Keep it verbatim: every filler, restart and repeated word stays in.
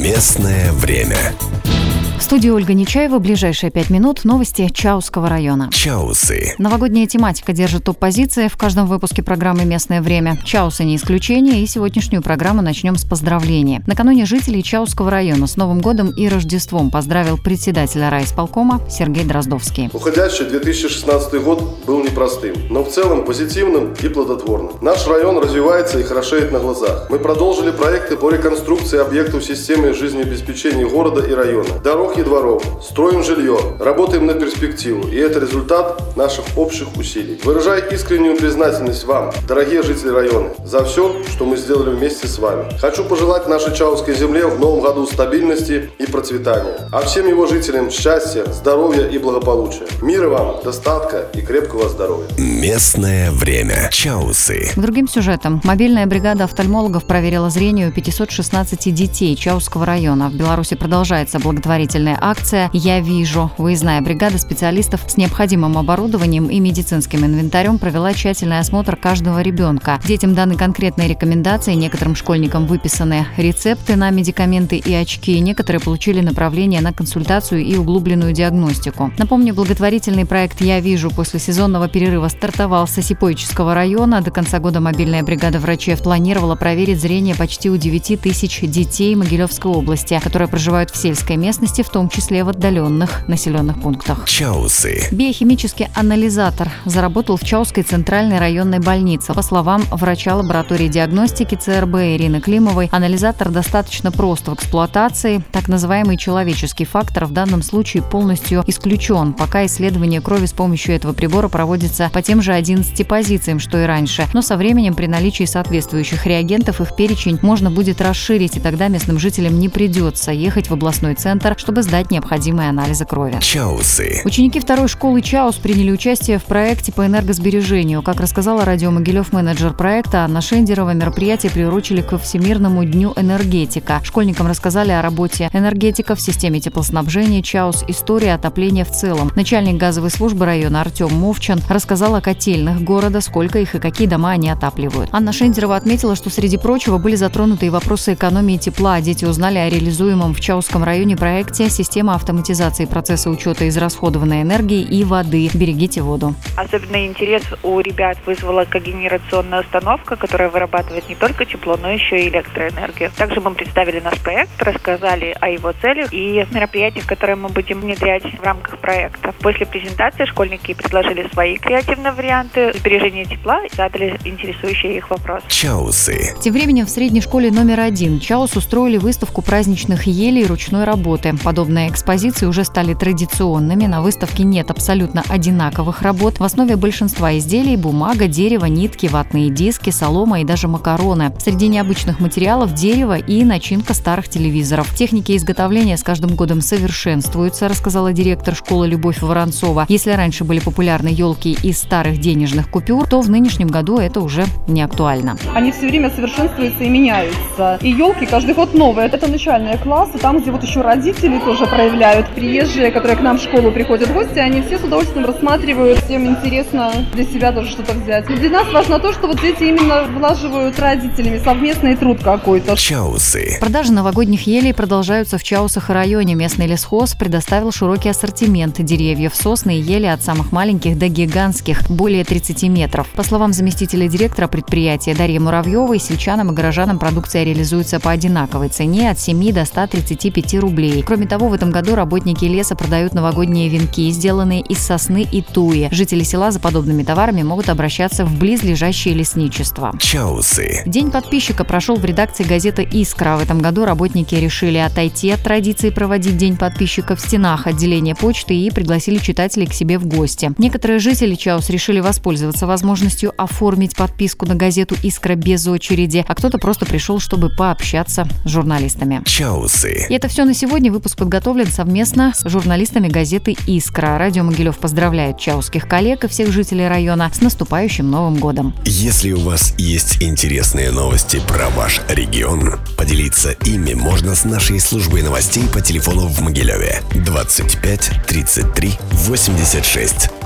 Местное время. В студии Ольга Нечаева. Ближайшие пять минут. Новости Чаусского района. Чаусы. Новогодняя тематика держит топ-позиции в каждом выпуске программы «Местное время». Чаусы не исключение, и сегодняшнюю программу начнем с поздравления. Накануне жителей Чаусского района с Новым годом и Рождеством поздравил председатель райисполкома Сергей Дроздовский. Уходящий две тысячи шестнадцатый год был непростым, но в целом позитивным и плодотворным. Наш район развивается и хорошеет на глазах. Мы продолжили проекты по реконструкции объектов системы жизнеобеспечения города и района, дорог и дворов, строим жилье, работаем на перспективу, и это результат наших общих усилий. Выражаю искреннюю признательность вам, дорогие жители района, за все, что мы сделали вместе с вами. Хочу пожелать нашей Чаусской земле в новом году стабильности и процветания, а всем его жителям счастья, здоровья и благополучия. Мира вам, достатка и крепкого здоровья. Местное время. Чаусы. К другим сюжетам. Мобильная бригада офтальмологов проверила зрение у пятисот шестнадцати детей Чаусского района. В Беларуси продолжается благотворительная акция «Я вижу». Выездная бригада специалистов с необходимым оборудованием и медицинским инвентарем провела тщательный осмотр каждого ребенка. Детям даны конкретные рекомендации, некоторым школьникам выписаны рецепты на медикаменты и очки, некоторые получили направление на консультацию и углубленную диагностику. Напомню, благотворительный проект «Я вижу» после сезонного перерыва стартовал с Осипоического района. До конца года мобильная бригада врачей планировала проверить зрение почти у девяти тысяч детей Могилевской области, которые проживают в сельской местности, в том числе в отдаленных населенных пунктах. Чаусы. Биохимический анализатор заработал в Чаусской центральной районной больнице. По словам врача лаборатории диагностики ЦРБ Ирины Климовой, анализатор достаточно прост в эксплуатации. Так называемый человеческий фактор в данном случае полностью исключен. Пока исследование крови с помощью этого прибора проводится по тем же одиннадцати позициям, что и раньше. Но со временем при наличии соответствующих реагентов их перечень можно будет расширить, и тогда местным жителям не придется ехать в областной центр, чтобы сдать необходимые анализы крови. Чаусы. Ученики второй школы Чаус приняли участие в проекте по энергосбережению. Как рассказала радио Могилев менеджер проекта Анна Шендерова, мероприятие приурочили ко Всемирному дню энергетика. Школьникам рассказали о работе энергетиков в системе теплоснабжения Чаус, истории отопления в целом. Начальник газовой службы района Артем Мовчан рассказал о котельных города, сколько их и какие дома они отапливают. Анна Шендерова отметила, что среди прочего были затронуты и вопросы экономии тепла. Дети узнали о реализуемом в Чаусском районе проекте «Система автоматизации процесса учета израсходованной энергии и воды. Берегите воду». Особенный интерес у ребят вызвала когенерационная установка, которая вырабатывает не только тепло, но еще и электроэнергию. Также мы представили наш проект, рассказали о его целях и мероприятиях, которые мы будем внедрять в рамках проекта. После презентации школьники предложили свои креативные варианты сбережения тепла и задали интересующие их вопросы. Чаусы. Тем временем в средней школе номер один Чаус устроили выставку праздничных елей ручной работы. Подобные экспозиции уже стали традиционными. На выставке нет абсолютно одинаковых работ. В основе большинства изделий бумага, дерево, нитки, ватные диски, солома и даже макароны. Среди необычных материалов дерево и начинка старых телевизоров. Техники изготовления с каждым годом совершенствуются, рассказала директор школы Любовь Воронцова. Если раньше были популярны елки из старых денежных купюр, то в нынешнем году это уже не актуально. Они все время совершенствуются и меняются. И елки каждый год новые. Это начальные классы, там, где вот еще родители тоже проявляют. Приезжие, которые к нам в школу приходят гости, они все с удовольствием рассматривают. Всем интересно для себя тоже что-то взять. И для нас важно то, что вот дети именно влаживают родителями совместный труд какой-то. Чаусы. Продажи новогодних елей продолжаются в Чаусах и районе. Местный лесхоз предоставил широкий ассортимент деревьев, сосны и ели от самых маленьких до гигантских, более тридцати метров. По словам заместителя директора предприятия Дарьи Муравьевой, сельчанам и горожанам продукция реализуется по одинаковой цене от семи до ста тридцати пяти рублей. Кроме того, в этом году работники леса продают новогодние венки, сделанные из сосны и туи. Жители села за подобными товарами могут обращаться в близлежащее лесничество. Чаусы. День подписчика прошел в редакции газеты «Искра». В этом году работники решили отойти от традиции проводить День подписчика в стенах отделения почты и пригласили читателей к себе в гости. Некоторые жители Чаус решили воспользоваться возможностью оформить подписку на газету «Искра» без очереди, а кто-то просто пришел, чтобы пообщаться с журналистами. Чаусы. И это все на сегодня. Выпуск подготовлен совместно с журналистами газеты «Искра». Радио Могилев поздравляет чаусских коллег и всех жителей района с наступающим Новым годом. Если у вас есть интересные новости про ваш регион, поделиться ими можно с нашей службой новостей по телефону в Могилеве двадцать пять тридцать три восемьдесят шесть.